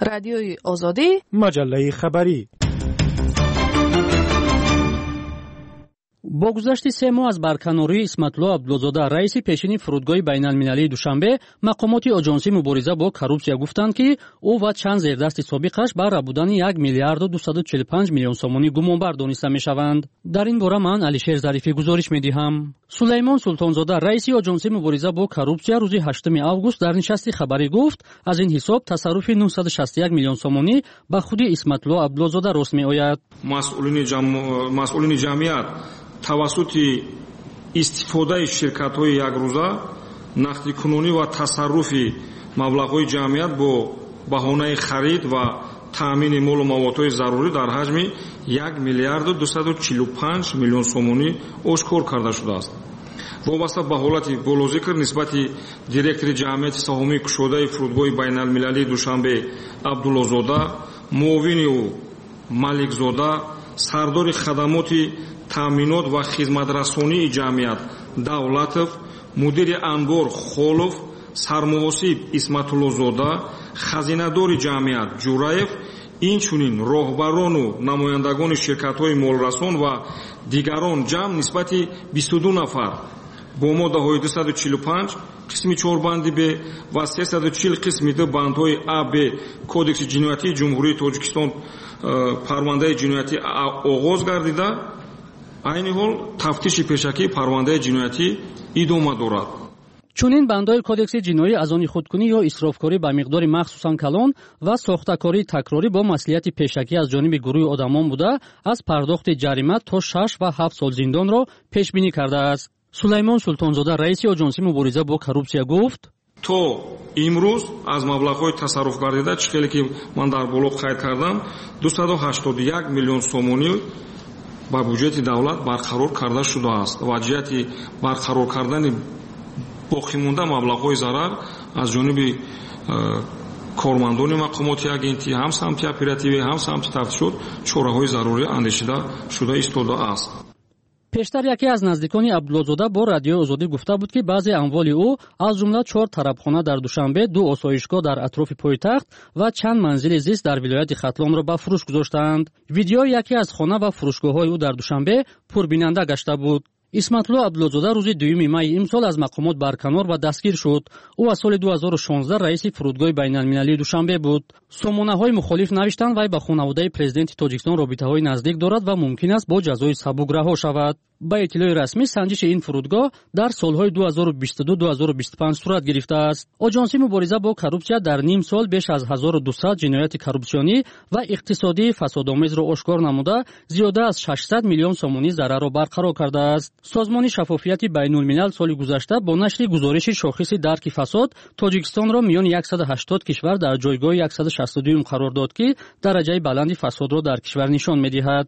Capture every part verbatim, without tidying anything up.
رادیوی آزادی، مجله خبری. با گذشت سه ماه از برکناری اسمت‌الله عبدالزاده رئیس پیشین فرودگاه بین‌المللی دوشنبه، مقامات آژانسی مبارزه با کورپسیا گفتند که او و چند زیردست سابقش بر بودن یک میلیارد و دویست و چهل و پنج میلیون سومانی گمانبر دانسته می‌شوند. در این باره من علیشیر ظریفی گزارش می‌دهم. سلیمان سلطانزاده رئیس آژانسی مبارزه با کورپسیا روز هشتم آگوست در نشست خبری گفت از این حساب تصرف نهصد و شصت و یک میلیون سومانی به خود اسمت‌الله عبدالزاده راست می‌آید. مسئولین جمع... مسئولین جمعیت توسط استفاده شرکت‌های یک روزه نقدی کنونی و تصرف مبلغ‌های جمعیت با بهانه خرید و تامین مال و موادهای ضروری در حجم یک میلیارد و دویست و چهل و پنج میلیون سومانی آشکار کرده شده است. وابسته به حالت بالذکر نسبت دیرکتور جمعیت سهامی کشوده فرودگاه بین‌المللی دوشنبه عبدالله‌زاده، معاون او مالکزاده، سردار خدمات تامینات و خدمترسانی جمعیت давлатов، مدیر انبار خولов، سرمحاسب اسمت‌الله‌زاده، خزینه‌دار جمعیت جوراев، инчунин роҳбарону намояндагони ширкатҳои молрасон ва дигарон ҷамъ нисбати бисту ду нафар бо моддаҳои дусад و چهل و پنج қисми чорбанди б ва сесад و чил қисми д бандҳои а б кодекси ҷиноятии ҷумҳурии тоҷикистон парвандаи ҷиноятӣ оғоз гардида айни ҳол тафтиши пешакии парвандаи ҷиноятӣ идома дорад. чунин бандҳои кодекси ҷиноӣ аз они худкунӣ ё исрофкорӣ ба миқдори махсусан калон ва сохтакории такрорӣ бо маслиҳати пешакӣ аз ҷониби гурӯҳи одамон буда аз пардохти ҷарима то шаш ва ҳафт сол зиндонро пешбинӣ кардааст. сулаймон султонзода раиси оҷонси мубориза бо коррупсия гуфт: то имрӯз аз маблағҳои тасарруф гардида чӣ хеле ки ман дар боло қайд кардам дусаду ҳаштоду як миллион сомонӣ ба бюҷети давлат барқарор карда шудааст ва ҷиҳати барқарор кардани боқимонда маблағҳои зарар аз ҷониби кормандони мақомоти агентӣ ҳам самти оперативӣ ҳам самти тафтишот чораҳои зарурӣ андешида шуда истодааст. пештар яке аз наздикони абдуллозода бо радиои озодӣ гуфта буд ки баъзе амволи ӯ аз ҷумла чор тарабхона дар душанбе, ду осоишгоҳ дар атрофи пойтахт ва чанд манзили зист дар вилояти хатлонро ба фурӯш гузоштаанд. видеои яке аз хона ва фурӯшгоҳҳои ӯ дар душанбе пурбинанда гашта буд. исматулло абдуллозода рӯзи дуюми майи имсол аз мақомот барканор ва дастгир шуд. ӯ аз соли ду ҳазору шонздаҳ раиси фурудгоҳи байналмилалии душанбе буд. сомонаҳои мухолиф навиштанд вай ба хонаводаи президенти тоҷикистон робитаҳои наздик дорад ва мумкин аст бо ҷазои сабук раҳо шавад. ба иттилои расмӣ санҷиши ин фурудгоҳ дар солҳои ду ҳазору бисту ду - ду ҳазору бисту панҷ сурат гирифтааст. оҷонси мубориза бо коррупсия дар ним сол беш аз ҳазору дусад ҷинояти коррупсионӣ ва иқтисодии фасодомезро ошкор намуда зиёда аз шашсад миллион сомонӣ зарарро барқарор кардааст. созмони шаффофияти байнулмилал соли гузашта бо нашри гузориши шохиси дарки фасод тоҷикистонро миёни яксаду ҳаштод кишвар дар ҷойгоҳи яксаду шасту дуюм қарор дод ки дараҷаи баланди фасодро дар кишвар нишон медиҳад.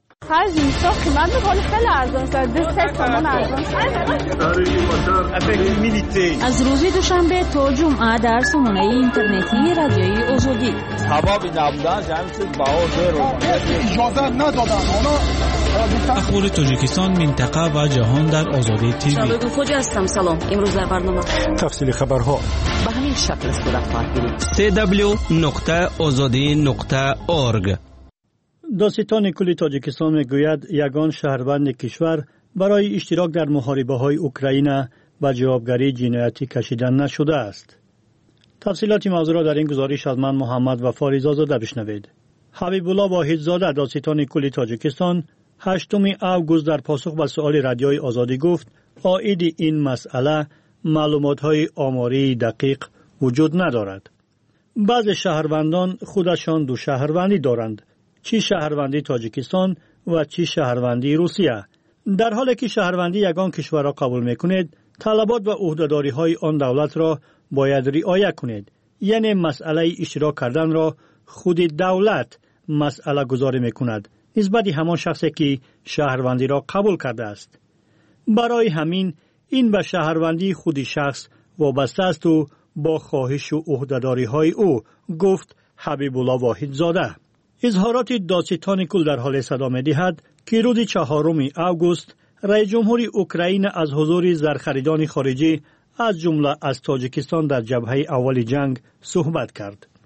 از روز دوشنبه تا جمعه در سامانه اینترنتی رادیوی آزادی سبب نبودن جمعی چیز بها زیر اجازه ندادن اخبار تاجیکستان منطقه و جهان در آزادی تیوی. شبکه خوجه هستم. سلام. امروز در برنامه تفصیل خبرها به همین شکل صورت خواهد گرفت. سی دبلیو نقطه آزادی نقطه اورگ. داستان کل تاجیکستان میگوید یگان شهروند کشور برای اشتراک در محاربه‌های اوکراین به جوابگری جنایتی کشیدن نشده است. تفصیلات موضوع را در این گزارش از من محمد و فاریزاده بشنوید. حبیب الله واحدزاده داستان کل تاجیکستان هشتم آگوست در پاسخ به سؤال رادیوی آزادی گفت عاید این مسئله معلومات‌های آماری دقیق وجود ندارد. بعضی شهروندان خودشان دو شهروندی دارند، چی شهروندی تاجیکستان و چی شهروندی روسیه. در حالی که شهروندی یگان کشور را قبول میکنید، طلبات و عهده‌داری های آن دولت را باید رعایت کنید. یعنی مسئله اشتراک کردن را خود دولت مسئله گذاری میکند نسبت همان شخصی که شهروندی را قبول کرده است. برای همین این به شهروندی خود شخص وابسته است و با خواهش و عهده‌داری های او، گفت حبیب الله واحدزاده. اظهارات داستان کل در حال صدا می‌دهد که روز چهارم آگوست رئیس جمهوری اوکراین از حضور زرخریدان خارجی از جمله از تاجیکستان در جبهه اول جنگ صحبت کرد.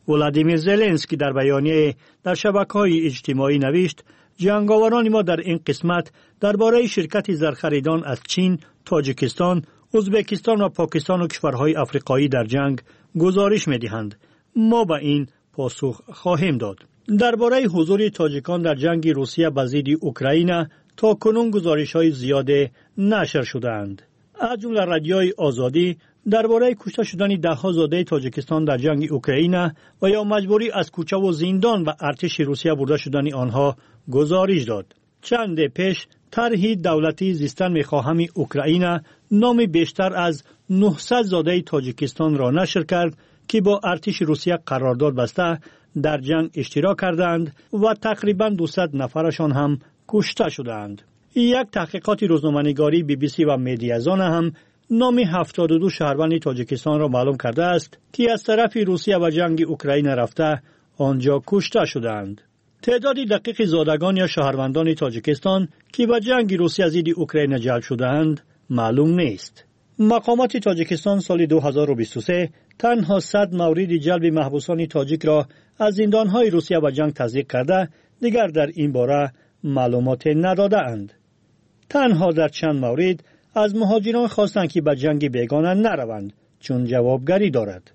ولادیمیر زلنسکی در بیانیه در شبکه‌های اجتماعی نوشت جنگاوران ما در این قسمت درباره شرکت زرخریدان از چین، تاجیکستان، ازبکستان و پاکستان و کشورهای آفریقایی در جنگ گزارش می‌دهند. ما به این پاسخ خواهیم داد. درباره حضور تاجیکان در جنگ روسیه با ضد اوکراین تا کنون گزارش‌های زیاد نشر شده‌اند. از جمله رادیوی آزادی درباره کشته شدن ده‌ها زاده تاجیکستان در جنگ اوکراین و یا مجبوری از کوچه و زندان و ارتش روسیه برده شدن آنها گزارش داد. چند پیش طرح دولتی زیستن می‌خواهم اوکراین نام بیشتر از نهصد زاده تاجیکستان را نشر کرد که با ارتش روسیه قرارداد بسته در جنگ اشتراک کردند و تقریباً دویست نفرشان هم کشته شدند. یک تحقیقات روزنامه‌نگاری بی بی سی و مدیازان هم نام هفتاد و دو شهروند تاجیکستان را معلوم کرده است که از طرف روسیه و جنگ اوکراین رفته آنجا کشته شدند. تعداد دقیق زادگان یا شهروندان تاجیکستان که به جنگ روسیه ضد اوکراین جلب شده‌اند معلوم نیست. مقامات تاجیکستان سال دو هزار و بیست و سه تنها صد مورد جلب محبوسان تاجیک را از زندان‌های روسیه و جنگ تصدیق کرده، دیگر در این باره معلومات نداده‌اند. تنها در چند مورد از مهاجران خواستند که به جنگ بیگانه نروند چون جوابگری دارد.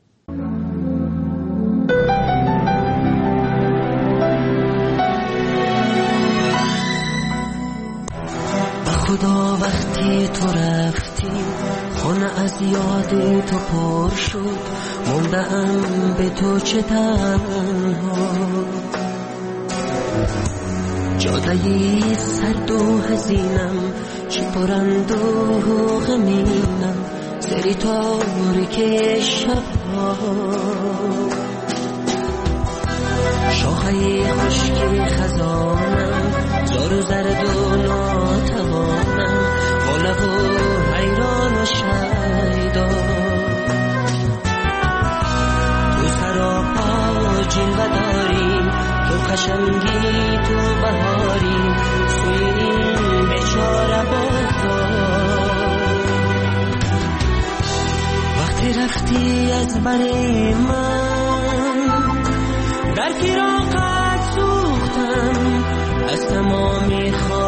خدا وقتی تو رفتی خانه از یاد تو پر شد، موندم به تو چه تنها، جادهی سرد و حزینم چه پرند و غمینم، سری تاریک شبها، شاخه خشک خزانم زار و زرد و ناتوانم، با لب و حیران و شیدا، تو سراپا جلوه داری، تو قشنگی تو بهاری، سوی این بیچاره بازار، وقتی رفتی از بر من در فراقت سوختم، از تمامی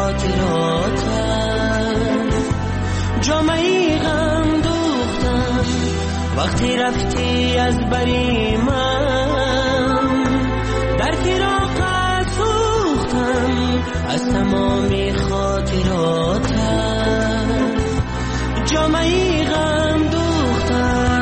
خاطراتم جامعی غم دوختم، وقتی رفتی از بری من در فراقت سوختم، از تمامی خاطراتم جامعی غم دوختم.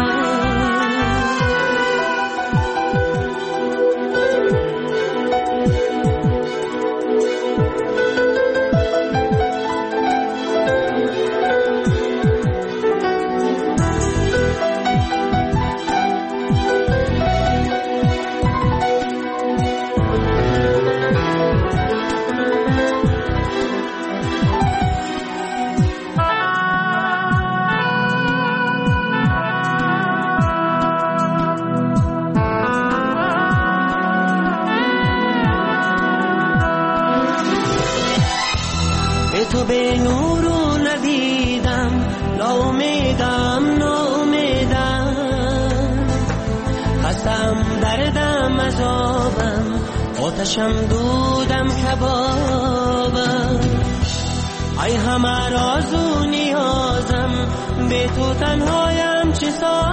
تو به نور و ندیدم، ناامیدم ناامیدم، خستم دردم عذابم، آتشم دودم کبابم، ای همه راز و نیازم، به تو تنهایم چه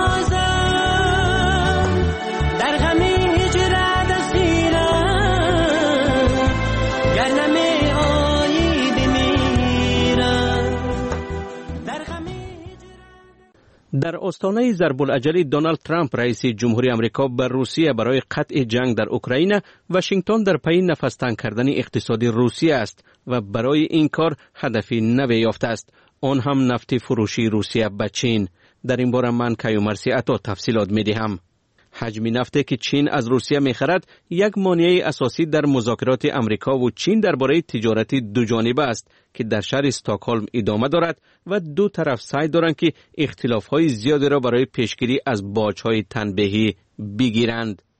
سازم، در غم هجرت اسیرم، گر نمی در آستانه ضرب‌الاجل دونالد ترامپ رئیس جمهوری آمریکا بر روسیه برای قطع جنگ در اوکراین، واشنگتن در پی نفس تنگ کردن اقتصادی روسیه است و برای این کار هدفی نوی یافته است، آن هم نفت فروشی روسیه به چین. در این باره من کیومرثی عطا تفصیلات می‌دهم. حجم نفتی که چین از روسیه می‌خرد یک مانع اساسی در مذاکرات آمریکا و چین درباره تجارت دوجانبه است که در شهر استکهلم ادامه دارد و دو طرف سعی دارند که اختلاف‌های زیادی را برای پیشگیری از باج‌های تنبیهی بگیرند.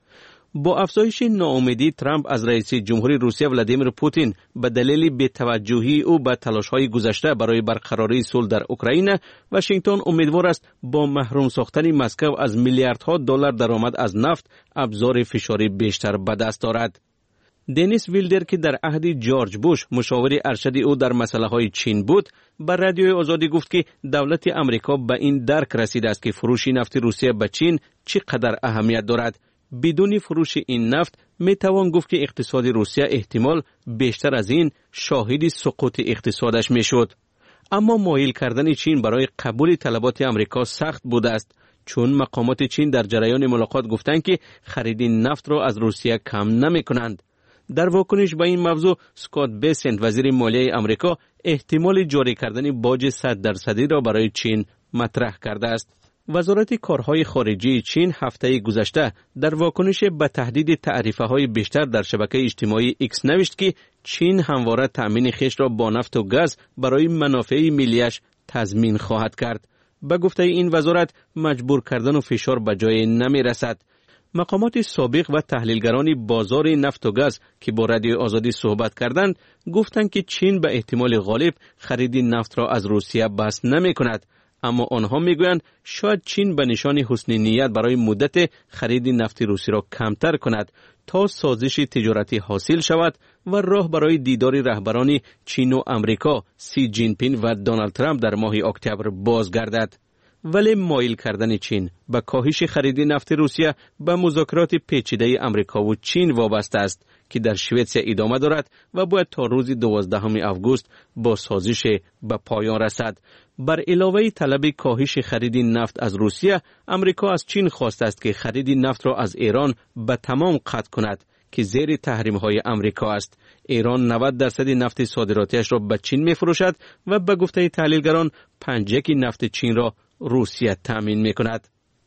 با افزایش ناامیدی ترامپ از رئیس جمهوری روسیه ولادیمیر پوتین به دلیل بی‌توجهی او به تلاش‌های گذشته برای برقراری صلح در اوکراین، واشنگتن امیدوار است با محروم ساختن مسکو از میلیاردها دلار درآمد از نفت ابزار فشاری بیشتر به دست دارد. دنیس ویلدر که در عهد جورج بوش مشاور ارشد او در مسائل چین بود، بر رادیوی آزادی گفت که دولت امریکا به این درک رسیده است که فروش نفت روسیه به چین چقدر اهمیت دارد. بدون فروش این نفت می توان گفت که اقتصاد روسیه احتمال بیشتر از این شاهد سقوط اقتصادش می شد. اما مایل کردن چین برای قبول طلبات امریکا سخت بوده است، چون مقامات چین در جریان ملاقات گفتند که خرید نفت را از روسیه کم نمی کنند. در واکنش به این موضوع، اسکات بیسنت وزیر مالیه امریکا احتمال جاری کردن باج صد درصدی را برای چین مطرح کرده است. وزارت کارهای خارجی چین هفته گذشته در واکنش به تهدید تعرفه‌های بیشتر در شبکه اجتماعی ایکس نوشت که چین همواره تأمین خویش را با نفت و گاز برای منافع ملیش تضمین خواهد کرد. به گفته این وزارت، مجبور کردن و فشار به جای نمی رسد. مقامات سابق و تحلیلگران بازار نفت و گاز که با رادیو آزادی صحبت کردند، گفتند که چین به احتمال غالب خرید نفت را از روسیه بس نمی کند. اما آنها میگویند شاید چین به نشان حسن نیت برای مدت خرید نفت روسی را کمتر کند تا سازش تجارتی حاصل شود و راه برای دیدار رهبران چین و امریکا سی جین پینگ و دونالد ترامپ در ماه اکتبر بازگردد. ولی مایل کردن چین به کاهش خرید نفت روسیه به مذاکرات پیچیده امریکا و چین وابسته است که در شوئدسیا ادامه دارد و باید تا روز دوازدهم آگوست با سازش به پایان رسد. بر علاوه طلب کاهش خرید نفت از روسیه، امریکا از چین خواسته است که خرید نفت را از ایران به تمام قطع کند که زیر تحریم های امریکا است. ایران نود درصد نفت صادراتیش را به چین می فروشد و به گفته تحلیلگران پنج یک نفت چین را روسیه تامین می کند.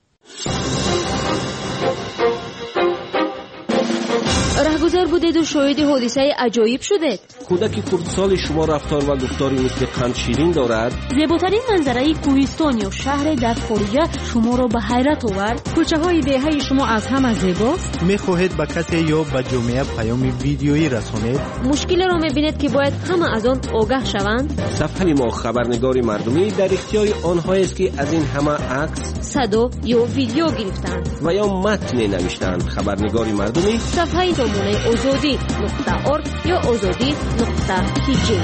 رهگذر بودید و شاهد حادثه عجایب شدید. کودک کردسال شما رفتار و گفتاری مثل قند شیرین دارد. زیباترین منظره کوهستان یا شهر در خارج شما را به حیرت آورد. کوچه های دهه شما از همه زیباست. میخواهید به کسی یا به جامعه پیام ویدیویی رسانید. مشکل را میبینید که باید همه از آن آگاه شوند. صفحه ما خبرنگار مردمی در اختیار آنهایی است که از این همه عکس، صدا یا ویدیو گرفتند و یا متن نوشتند. خبرنگار مردمی صفحه زمانه آزادی نقطه ارگ یا آزادی نقطه تیجی.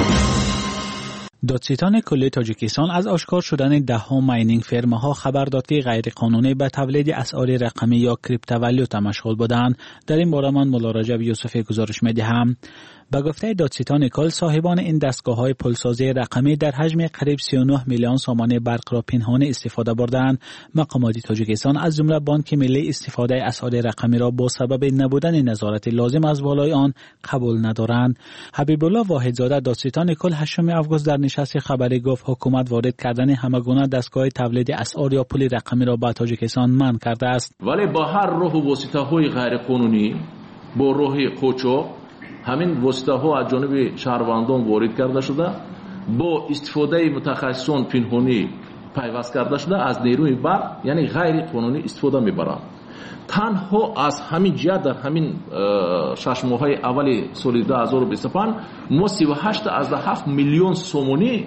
دادستان کل تاجیکستان از آشکار شدن ده ها ماینینگ فرماها خبر داد که غیر قانونی به تولید اسعار رقمی یا کریپتووالیوتا مشغول بودند. در این باره من مولا رجب یوسفی گزارش می‌دهم. به گفته دادستان کل، صاحبان این دستگاه‌های پولسازی رقمی در حجم قریب سی و نه میلیون سامانه برق را پنهانی استفاده بردند. مقامات تاجیکستان از جمله بانک ملی استفاده اسعار رقمی را با سبب نبودن نظارت لازم از بالای آن قبول ندارند. حبیب الله واحدزاده دادستان کل هشتم آگوست در نشست خبری گفت حکومت وارد کردن همگونه دستگاه تولید اسعار یا پول رقمی را به تاجیکستان منع کرده است. ولی با هر راه و واسطه‌های غیر قانونی، با راه قاچاق، همین واسطه ها از جانب شهروندان وارد کرده شده، با استفاده متخصصان پنهانی پیوست کرده شده، از نیروی برق یعنی غیر قانونی استفاده میبرند. تنها از همین جهت در همین شش ماه اول سال دو هزار و بیست و پنج ما سی و هشت از هفت میلیون سومونی،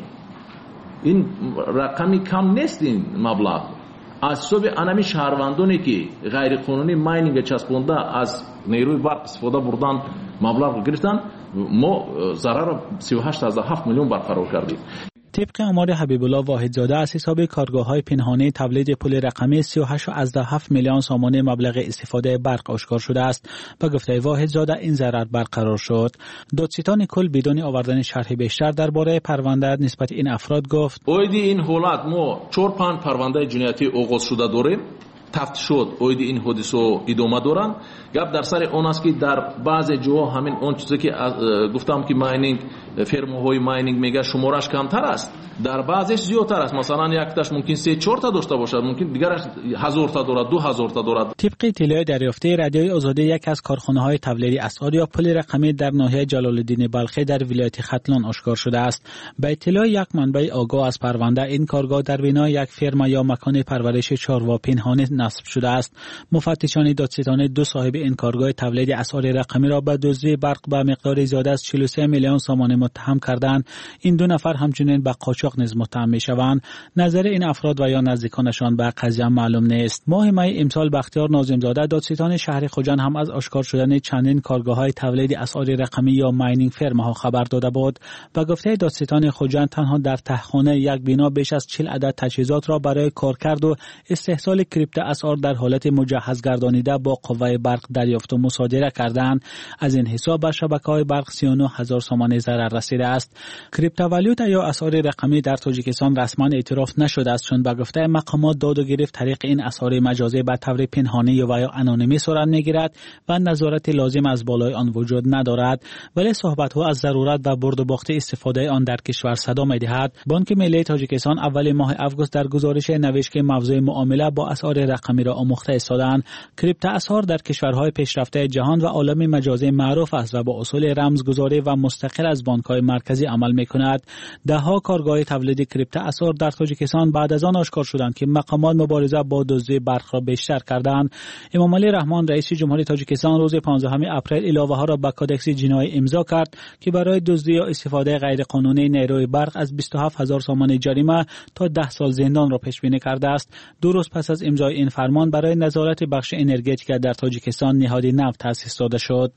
این رقمی کم نیست، این مبلغ از سوب انمی شهروندانی که غیر قانونی ماینینگ چسبونده از نیروی برق استفاده بردن مبلغ گرفتن، ما ضرر سی و هشت از هفت میلیون برقرار کردیم. طبق آمار حبیب الله واحدزاده از حساب کارگاه‌های پنهانی تولید پول رقمی سی و هشت از هفت میلیون سامانه مبلغ استفاده برق آشکار شده است. به گفته واحدزاده این ضرر برقرار شد. دادستان کل بدون آوردن شرح بیشتر درباره پرونده نسبت این افراد گفت: اویدی این حالت ما چهار پنج پرونده جنایتی آغاز شده داریم. تفتیش شد، اویدی این حادثه ادامه دارن. گپ در سر اون است که در بعضی جاها همین اون چیزی که گفتم که ماینینگ فرماهای ماینینگ میگه شمارش کمتر است، در بعضیش زیادتر است. مثلا یک تاش ممکن سه چهار تا داشته باشد، ممکن دیگرش هزار تا دارد، دو هزار تا دارد. طبق اطلاع دریافته رادیوی آزادی، یک از کارخانه‌های تولید اسعار یا پول رقمی در ناحیه جلال الدین بلخی در ولایت ختلان آشکار شده است. به اطلاع یک منبع آگاه از پرونده، این کارگاه در بنای یک فرم یا مکان پرورش چاروا پنهانی نصب شده است. مفتشان دادستان دو صاحب این کارگاه تولید اسعار رقمی را به دزدی برق به مقدار زیاده از چهل و سه میلیون سوم متهم کردند. این دو نفر همچنین به قاچاق نیز متهم میشوند. نظر این افراد و یا نزدیکانشان به قضیه معلوم نیست. ماه می امسال بختیار ناظمزاده دادستان شهر خوجند هم از آشکار شدن چندین کارگاه‌های تولید اسعار رقمی یا ماینینگ فرم‌ها خبر داده بود. به گفته دادستان خوجند تنها در تهخانه یک بنا بیش از چهل عدد تجهیزات را برای کارکرد و استحصال کریپتو اسعار در حالت مجهز گردانیده با قوه برق دریافت و مصادره کردند. از این حساب به شبکه‌های برق سی و نه هزار سوم ضرر رسیده است. کریپتووالیوتا یا اسعار رقمی در تاجیکستان رسما اعتراف نشده است، چون به گفته مقامات داد و گرفت طریق این اسعار مجازی به طور پنهانی و یا انونیمی صورت میگیرد و نظارت لازم از بالای آن وجود ندارد، ولی صحبت‌ها از ضرورت و برد و باخت استفاده آن در کشور صدا می‌دهد. بانک ملی تاجیکستان اول ماه آگوست در گزارش نوشت که موضوع معامله با اسعار رقمی را آموخته ایستادند. کریپتو اسعار در کشورهای پیشرفته جهان و عالم مجازی معروف است و با اصول رمزگذاری و مستقل از بانک‌های مرکزی عمل می‌کند. ده‌ها کارگاه تولید کریپتو اسعار در تاجیکستان بعد از آن آشکار شدند که مقامات مبارزه با دزدی برق را بیشتر کردند. امام علی رحمان رئیس جمهوری تاجیکستان روز پانزدهم اپریل علاوه‌ها را به کدکس جنایی امضا کرد که برای دزدی یا استفاده غیرقانونی نیروی برق از بیست و هفت هزار سوم جریمه تا ده سال زندان را پیش بینی کرده است. دو روز پس از امضای این فرمان برای نظارت بخش انرژتیک در تاجیکستان نهاد نفت تأسیس داده شد.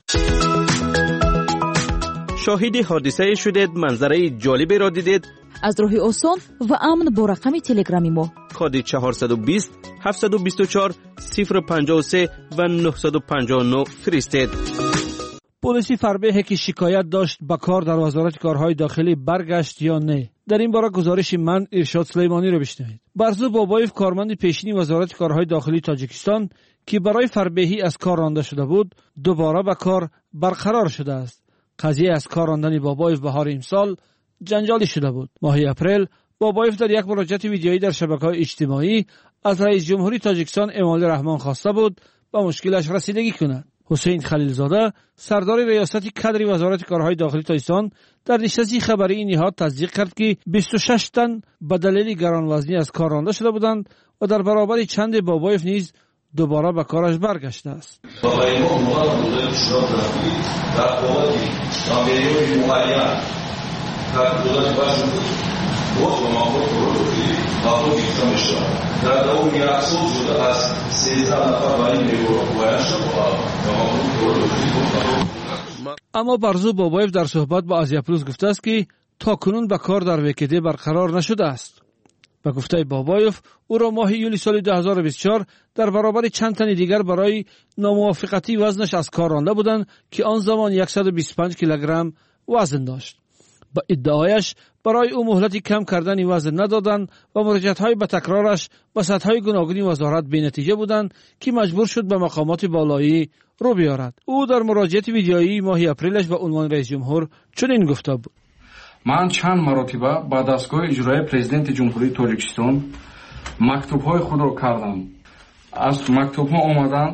شاهد حادثه شدید، منظره جالبی را دیدید؟ از راه آسان و امن با رقم تلگرامی ما کد چهارصد و بیست هفتصد و بیست و چهار صفر پنجاه و سه و نهصد و پنجاه و نه فرستید. پلیس فربه که شکایت داشت به کار در وزارت کارهای داخلی برگشت یا نه؟ در این باره گزارش من ارشاد سلیمانی را بشنوید. برزو بابایف کارمند پیشینی وزارت کارهای داخلی تاجیکستان که برای فربهی از کار رانده شده بود دوباره به کار برقرار شده است. قضیه از کار راندن بابایف بهار امسال جنجالی شده بود. ماه اپریل بابایف در یک مراجعه ویدیویی در شبکه‌های اجتماعی از رئیس جمهوری تاجیکستان امام علی رحمان خواسته بود به مشکلش رسیدگی کند. حسین خلیلزاده سردار ریاست کادر وزارت کارهای داخلی تاجیکستان در نشستی خبری این نهاد تصدیق کرد که بیست و شش تن به دلیل گرانوزنی از کار رانده شده بودند و در برابر چند بابایف نیز دوباره به کارش برگشته است. اما برزو بابایف در صحبت با آزیا پلوس گفته است که تا کنون به کار در وکیده برقرار نشده است. به گفته بابایف او را ماه یولی سال دو هزار و بیست و چهار در برابر چند تن دیگر برای ناموافقتی وزنش از کار رانده بودند که آن زمان صد و بیست و پنج کیلوگرم وزن داشت. با ادعایش برای او مهلت کم کردن وزن ندادند و مراجعت‌های به تکرارش به سطح‌های گوناگون وزارت بی‌نتیجه بودند که مجبور شد به مقامات بالایی رو بیارد. او در مراجعه ویدیویی ماه اپریلش به عنوان رئیس جمهور چنین گفته بود: من چند مرتبه با دستگاه اجرایی پرزیدنت جمهوری تاجیکستان مکتوب‌های خود را کردم. از مکتوب‌ها آمدند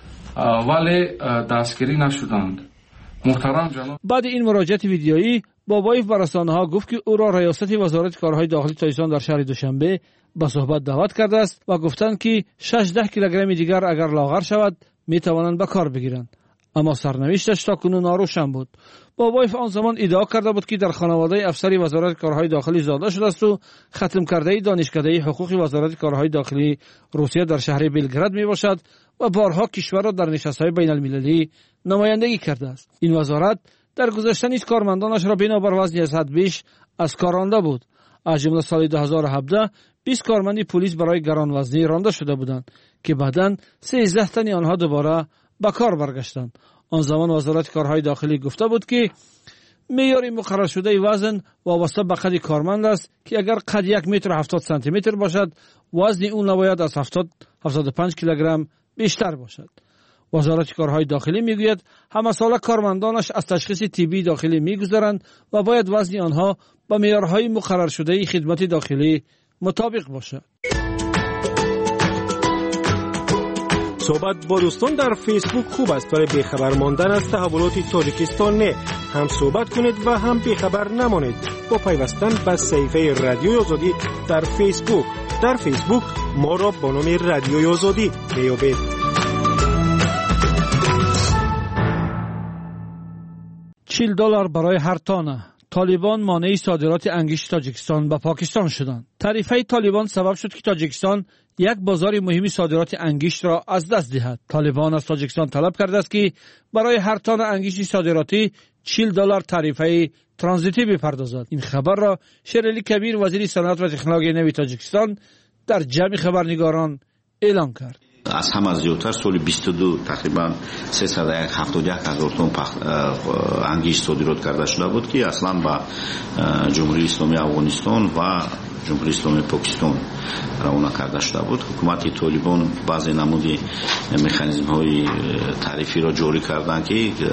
ولی دستگیری نشدند. محترم جناب. بعد این مراجعه ویدیویی بابایف به رسانه‌ها گفت که او را ریاست وزارت کارهای داخلی تاجیکستان در شهر دوشنبه به صحبت دعوت کرده است و گفتند که شش کیلوگرم دیگر اگر لاغر شود می توانند به کار بگیرند. اما سرنوشتش تا کنون ناروشن بود. بابایف آن زمان ادعا کرده بود که در خانواده افسری وزارت کارهای داخلی زاده شده است و ختم کرده دانشکده حقوق وزارت کارهای داخلی روسیه در شهر بلگراد می باشد و بارها کشور را در نشست‌های بین المللی نمایندگی کرده است. این وزارت در گذشته نیز کارمندانش را بنابر وزنی از حد بیش از کار رانده بود. از جمله سال دو هزار و هفده بیست کارمند پلیس برای گرانوزنی رانده شده بودند که بعداً سیزده تن آنها دوباره به کار برگشتند. آن زمان وزارت کارهای داخلی گفته بود که معیار مقرر شده وزن وابسته به قد کارمند است که اگر قد یک متر و هفتاد سانتی متر باشد وزن اون نباید از هفتاد هفتاد و پنج کیلوگرم بیشتر باشد. وزارت کارهای داخلی میگوید همه ساله کارمندانش از تشخیص طبی داخلی میگذرند و باید وزن آنها با معیارهای مقرر شده خدمت داخلی مطابق باشد. صحبت با دوستان در فیسبوک خوب است ولی بیخبر ماندن از تحولات تاجیکستان نه. هم صحبت کنید و هم بیخبر نمانید با پیوستن به صفحه رادیوی آزادی در فیسبوک. در فیسبوک ما را با نام رادیوی آزادی میابید. چهل دلار برای هر تانه. طالبان مانع صادرات انگشت تاجیکستان به پاکستان شدند. تعرفه طالبان سبب شد که تاجیکستان یک بازار مهم صادرات انگشت را از دست دهد. طالبان از تاجیکستان طلب کرده است که برای هر تانه انگشت صادراتی چهل دلار تعرفه ترانزیتی بپردازد. این خبر را شیرعلی کبیر وزیر صنعت و تکنولوژی نوین تاجیکستان در جمع خبرنگاران اعلام کرد. از هم از زیادتر سال بیست و دو تقریبا سیصد و هفتاد و یک هزار تن انگشت صادرات کرده شده بود که اصلا با جمهوری اسلامی افغانستان و جمهوری اسلامی پاکستان روانه کرده شده بود. حکومت طالبان بعضی نمودی مکانیزم های تعرفی را جاری کردند که یک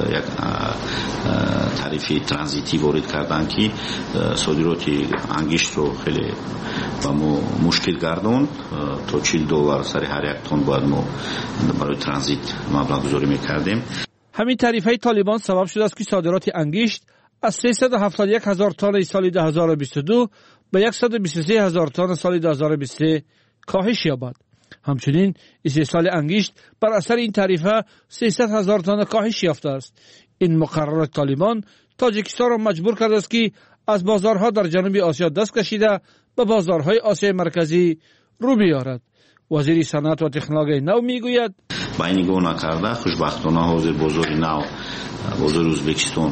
تعرفه ترانزیتی وارد کردند که صادرات انگشت رو خیلی با ما مشکل گرداند. تا چهل دلار سر هر یک تن باید ما برای ترانزیت مبلغ گذاری میکردیم. همین تعرفه طالبان سبب شده است که صادرات انگشت از سیصد و هفتاد و یک هزار تن سال دو هزار و بیست و دو به صد و بیست و سه هزار تن سال دو هزار و بیست و سه کاهش یابد. همچنین استحصال انگشت بر اثر این تعرفه سیصد هزار تن کاهش یافته است. این مقررات طالبان تاجیکستان را مجبور کرده است که از بازارها در جنوب آسیا دست کشیده به بازارهای آسیای مرکزی رو بیارد. وزیر صنعت و تکنولوژی نو میگوید با این نگاه نکرده خوشبختانه حاضر بازار نو بازار ازبکستان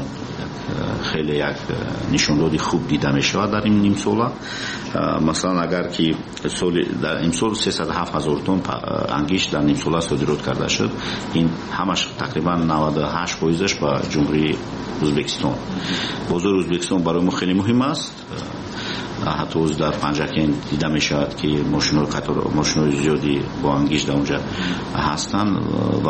خیلی یک نشاندهی خوب دیده می شود در این نیم ساله. مثلا اگر که سال در این سال سیصد و هفت هزار تن انگشت در نیم ساله صادرات کرده شد، این همش تقریبا نود و هشت درصدش با جمهوری ازبکستان. بازار ازبکستان برای ما خیلی مهم است. حتی از در پنجکین دیده می شود که ماشین قطار ماشین زیادی با انگشت اونجا هستند و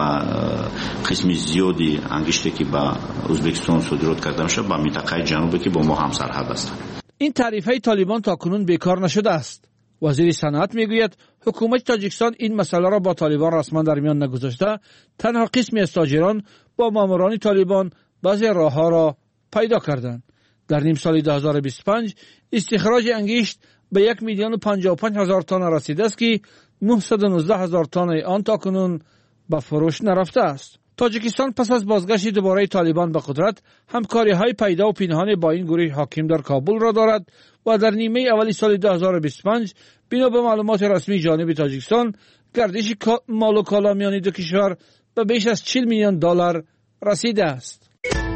قسم زیادی انگشتی که با ازبکستان صادرات کرده میشه با منطقه جنوبی که با ما هم سرحد است. این تعرفه طالبان تاکنون بیکار نشده است. وزیر صنعت میگوید حکومت تاجیکستان این مسئله را با طالبان رسما در میان نگذاشته. تنها قسمی از تاجران با ماموران طالبان بعضی راهها را پیدا کردند. در نیم سال دو هزار و بیست و پنج استخراج انگشت به یک میلیون و پنجاه و پنج هزار تن رسیده است که نهصد و نوزده هزار تن آن تاکنون به فروش نرفته است. تاجیکستان پس از بازگشت دوباره طالبان به قدرت همکاری های پیدا و پنهان با این گروه حاکم در کابل را دارد و در نیمه اولی سال دو هزار و بیست و پنج بنا به معلومات رسمی جانب تاجیکستان گردش مال و کالا میان دو کشور به بیش از چهل میلیون دلار رسیده است.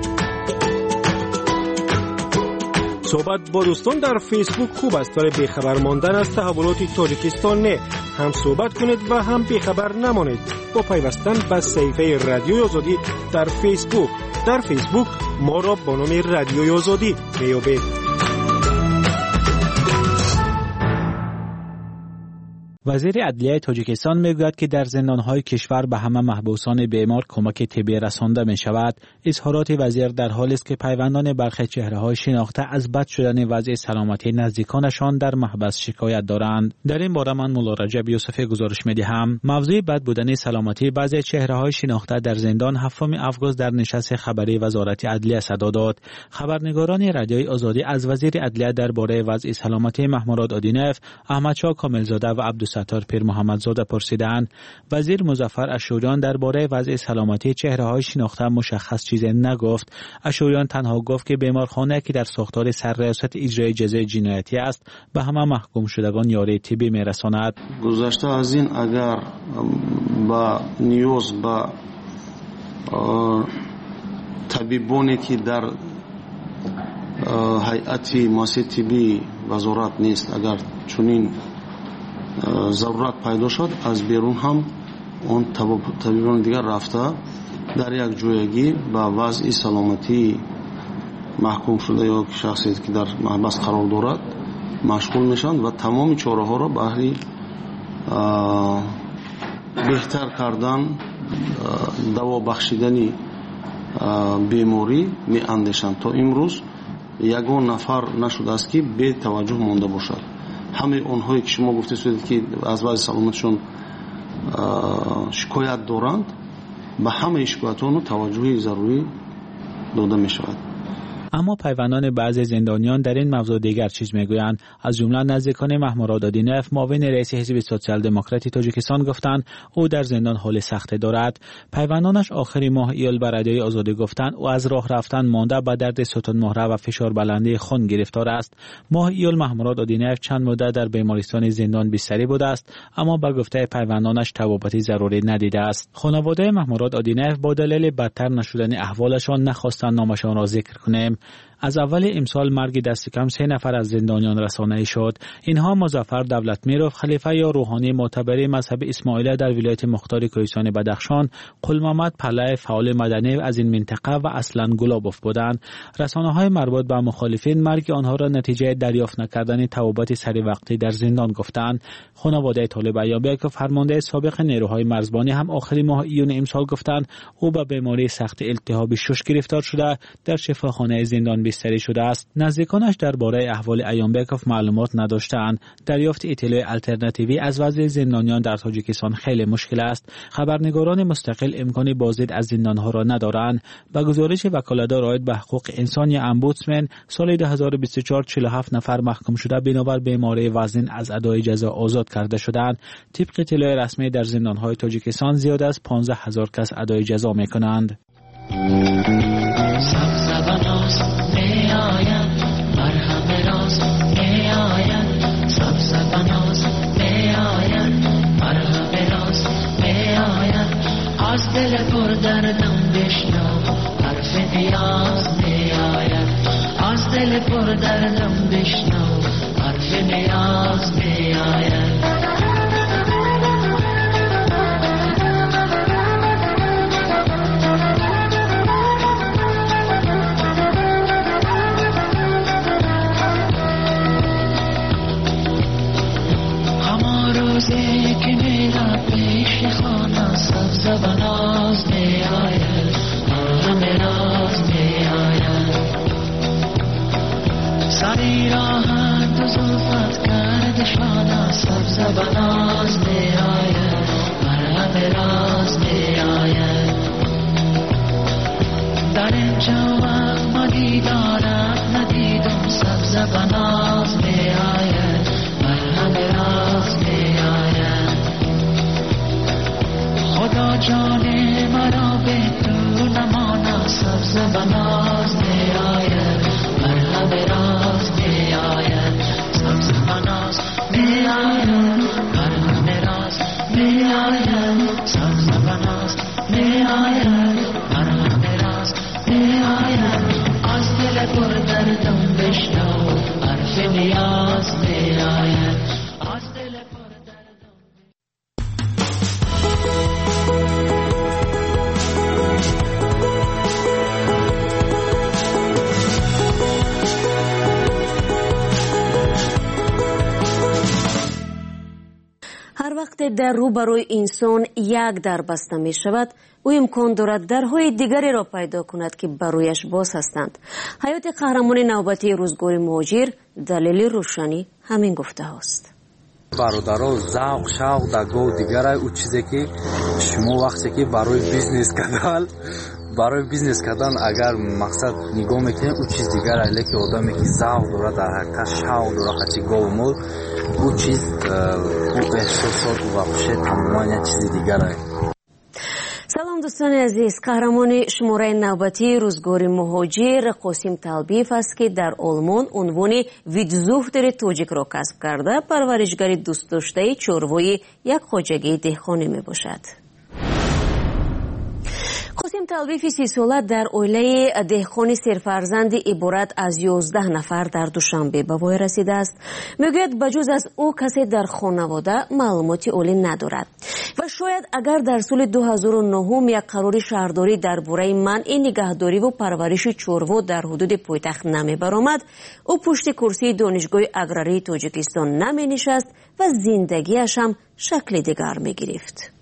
صحبت با دوستان در فیسبوک خوب است ولی بیخبر ماندن از تحولات تاجیکستان نه. هم صحبت کنید و هم بیخبر نمانید با پیوستن به صفحه رادیوی آزادی در فیسبوک. در فیسبوک ما را با نام رادیوی آزادی میابید. وزیر عدلیه تاجیکستان میگوید که در زندانهای کشور به همه محبوسان بیمار کمک طبی رسانده می شود. اظهارات وزیر در حالی است که پیوندان برخی چهره‌های شناخته از بد شدن وضع سلامتی نزدیکانشان در محبس شکایت دارند. در این باره من مولا رجب یوسفی گزارش می‌دهم. موضوع بد بودن سلامتی بعضی چهره‌های شناخته در زندان هفتم آگوست در نشست خبری وزارت عدلیه صدا داد. خبرنگاران رادیوی آزادی از وزیر عدلیه درباره وضع سلامتی محمود آدینف، احمدشاه کاملزاده و عبد ستار پیر محمدزاده پرسیدند. وزیر مظفر اشوریان درباره وضع سلامتی چهره‌های شناخته مشخص چیزی نگفت. اشوریان تنها گفت که بیمارخانه که در ساختار سرریاست اجرای جزای جنایتی است به همه محکوم شدگان یاری طبی میرساند. گذشته از این اگر با نیوز با طبیبانی که در هیئت مؤسسه طبی وزارت نیست اگر چنین ضرورت پیدا شد از بیرون هم اون طبیبان دیگر رفته در یک جویگی با وضع سلامتی محکوم شده یا شخصی که در محبس قرار دارد مشغول میشن و تمام چاره ها را بهر بهتر کردن دوا بخشیدن بیماری می اندیشند. تا امروز یگان نفر نشده است که بی توجه مانده باشد. همه اونهایی که شما گفته شدید که از وضع سلامتشون шикоят доранд ба ҳамаи шикоятону таваҷҷӯҳи зарури дода мешавад. اما پیوندان بعضی زندانیان در این موضوع دیگر چیز میگویند. از جمله نزدیکان محمود آدینف معاون رئیس حزب سوسیال دموکراتی تاجیکستان گفتند او در زندان حال سختی دارد. پیوندانش آخر ماه ایول بر رادیوی آزادی گفتند او از راه رفتن مانده به درد ستون مهره و فشار بلندی خون گرفتار است. ماه ایول محمود آدینف چند مدت در بیمارستان زندان بستری بوده است، اما به گفته پیوندانش طبابتی ضروری ندیده است. خانواده محمود آدینف با دلیل بدتر نشدن احوالشان نخواستند نامشان را ذکر کنیم. از اول امسال مرگ دست کم سه نفر از زندانیان رسانه‌ای شد. اینها مظفر دولتمیروف، خلیفه یا روحانی معتبر مذهب اسماعیلیه در ولایت مختار کوهستان بدخشان، قلمحمد پله فعال مدنی از این منطقه و اصلان گلابوف بودند. رسانه‌های مربوط به مخالفین مرگ آنها را نتیجه دریافت نکردن توابت سری وقتی در زندان گفتند. خانواده طالب ایوبی که فرمانده سابق نیروهای مرزبانی هم آخر ماه ایون امسال گفتند او به بیماری سخت التهاب شش گرفتار شده در شفاخانه زندان بستری شده است. نزدیکانش درباره احوال ایامبکوف معلومات نداشتند. دریافت اطلاع الटरनेटिव्ی از وضع زندانیان در تاجیکستان خیلی مشکل است. خبرنگاران مستقل امکان بازدید از زندانها را ندارند. با گزارش وکالتدار رعایت به حقوق انسان یا امبودسمن، سال دو هزار و بیست و چهار چهل و هفت نفر محکوم شده بنابر بیماری وزن از ادای جزا آزاد کرده شدند. طبق اطلاع رسمی در زندانهای تاجیکستان زیاد از پانزده هزار کس ادای جزا میکنند. از دل پر دردم بشنو حرف نیاز می آید، از دل پر دردم بشنو حرف نیاز می آید. همه روزی که میرم پیش خانه سبز و ناز می آید، همه راز می آید. سری راحت و زلفت کرد شانه سبز و ناز می آید، همه راز می آید. در اینجا وقت ما دیدارت ندیدم سبز و ناز می آید، همه راز می آید. خدا جان مرا به تو نماند سبز و ناز می آید، مرهم راز می آید. سبز و ناز می آید، مرهم راز می آید. سبز و ناز می آید، مرهم راز می آید. از دل پر دردم بشنو حرف نیاز می آید. هر وقت در روبروی انسان یک در بسته می شود، او امکان دارد درهای دیگری را پیدا کند که برویش باز هستند. حیات قهرمان نوبتی روزگار مهاجر دلیل روشنی همین گفته هاست. برادرها ذوق شوق در گاه دیگر او چیزی که شما وقتی که برای بیزنس کردن برای بیزنس کردن اگر مقصد نگاه میکنید او چیز دیگر است، که آدمی که ذوق داره در حقیقت شوق داره خاطی گاه مو او چیز او احساسات و خوشی تماما چیز دیگر است. سلام دوستان عزیز، قهرمان شماره نوبتی روزگار مهاجر قاسم طلبیف است که در آلمان عنوان ویدزوفتر تاجیک را کسب کرده. پرورشگر دوست داشته چوروی یک خواجگی دهقانی می باشد. قاسم طلبیف سی ساله در عائله دهقانی سرفرزند عبارت از یازده نفر در دوشنبه به وای رسیده است. میگوید بجز از او کسی در خانواده معلوماتی عالی ندارد و شاید اگر در سال دو هزار و نه یک قرار شهرداری درباره منع نگهداری و پرورش چوروا در حدود پایتخت نمی برآمد، او پشت کرسی دانشگاه اگراری تاجیکستان نمی نشست و زندگیش هم شکل دیگر می گرفت.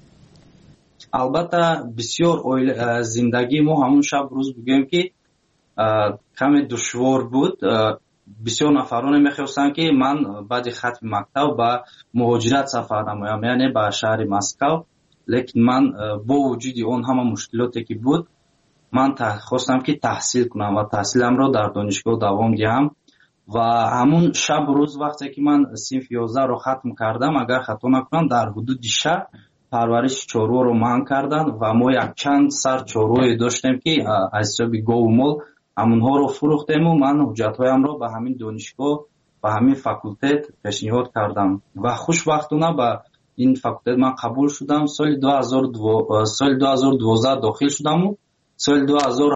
البته بسیار زندگی ما همون شب روز بگیم که کمی دشوار بود. бисёр нафароне мехостанд ки ман баъди хатми мактаб ба муҳоҷират сафар намоям, яъне ба шаҳри Москав. лекин ман бо вуҷуди он ҳама мушкилоте ки буд, ман хостам ки таҳсил кунам ва таҳсиламро дар донишгоҳ давом диҳам. ва ҳамун шаб рӯз вақте ки ман синфи ёздаҳро хатм кардам, агар хато накунам, дар ҳудуди шаҳр парвариши чорворо манъ карданд ва мо якчанд сар чорвое доштем ки аз ҳисоби гову мол ҳамунҳоро фурӯхтему. ман ҳуҷҷатҳоямро ба ҳамин донишгоҳ, ба ҳамин факултет пешниҳод кардам ва хушбахтона ба ин факултет ман қабул шудам. соли ду ҳазору дувоздаҳ дохил шудаму соли ду ҳазору